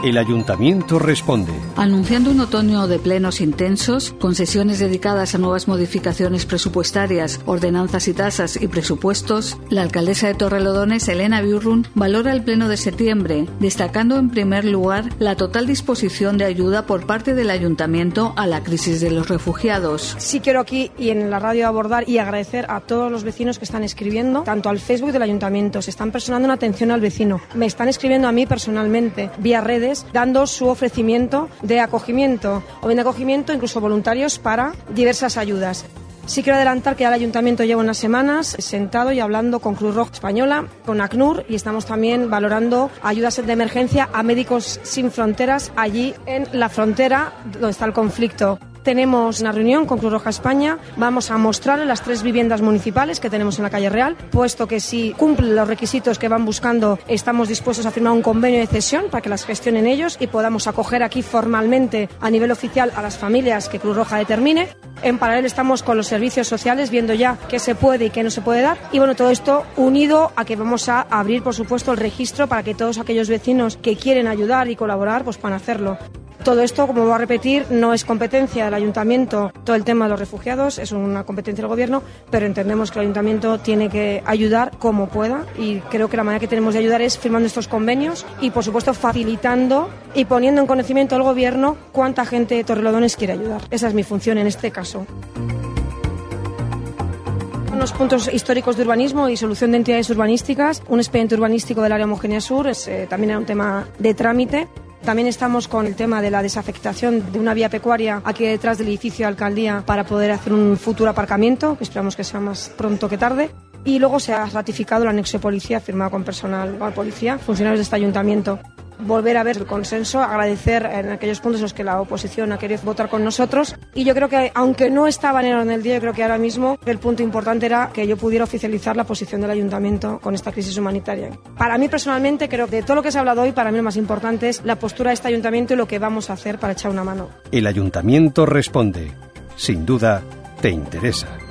El Ayuntamiento responde. Anunciando un otoño de plenos intensos, con sesiones dedicadas a nuevas modificaciones presupuestarias, ordenanzas y tasas y presupuestos, la alcaldesa de Torrelodones, Elena Biurrun, valora el pleno de septiembre, destacando en primer lugar la total disposición de ayuda por parte del Ayuntamiento a la crisis de los refugiados. Sí quiero aquí y en la radio abordar y agradecer a todos los vecinos que están escribiendo, tanto al Facebook del Ayuntamiento, se están personando una atención al vecino, me están escribiendo a mí personalmente, vía redes, dando su ofrecimiento de acogimiento o bien de acogimiento, incluso voluntarios para diversas ayudas. Sí quiero adelantar que ya el Ayuntamiento lleva unas semanas sentado y hablando con Cruz Roja Española, con ACNUR, y estamos también valorando ayudas de emergencia a Médicos Sin Fronteras allí en la frontera donde está el conflicto. Tenemos una reunión con Cruz Roja España, vamos a mostrarle las 3 viviendas municipales que tenemos en la calle Real, puesto que si cumplen los requisitos que van buscando, estamos dispuestos a firmar un convenio de cesión para que las gestionen ellos y podamos acoger aquí formalmente a nivel oficial a las familias que Cruz Roja determine. En paralelo estamos con los servicios sociales viendo ya qué se puede y qué no se puede dar. Y bueno, todo esto unido a que vamos a abrir, por supuesto, el registro para que todos aquellos vecinos que quieren ayudar y colaborar pues puedan hacerlo. Todo esto, como voy a repetir, no es competencia del Ayuntamiento. Todo el tema de los refugiados es una competencia del Gobierno, pero entendemos que el Ayuntamiento tiene que ayudar como pueda y creo que la manera que tenemos de ayudar es firmando estos convenios y, por supuesto, facilitando y poniendo en conocimiento al Gobierno cuánta gente de Torrelodones quiere ayudar. Esa es mi función en este caso. Unos puntos históricos de urbanismo y solución de entidades urbanísticas. Un expediente urbanístico del área homogénea sur también era un tema de trámite. También estamos con el tema de la desafectación de una vía pecuaria aquí detrás del edificio de alcaldía para poder hacer un futuro aparcamiento, que esperamos que sea más pronto que tarde. Y luego se ha ratificado el anexo de policía firmado con personal de policía, funcionarios de este ayuntamiento. Volver a ver el consenso, agradecer en aquellos puntos en los que la oposición ha querido votar con nosotros. Y yo creo que, aunque no estaba en el orden del día, yo creo que ahora mismo el punto importante era que yo pudiera oficializar la posición del ayuntamiento con esta crisis humanitaria. Para mí personalmente, creo que de todo lo que se ha hablado hoy, para mí lo más importante es la postura de este ayuntamiento y lo que vamos a hacer para echar una mano. El Ayuntamiento responde. Sin duda, te interesa.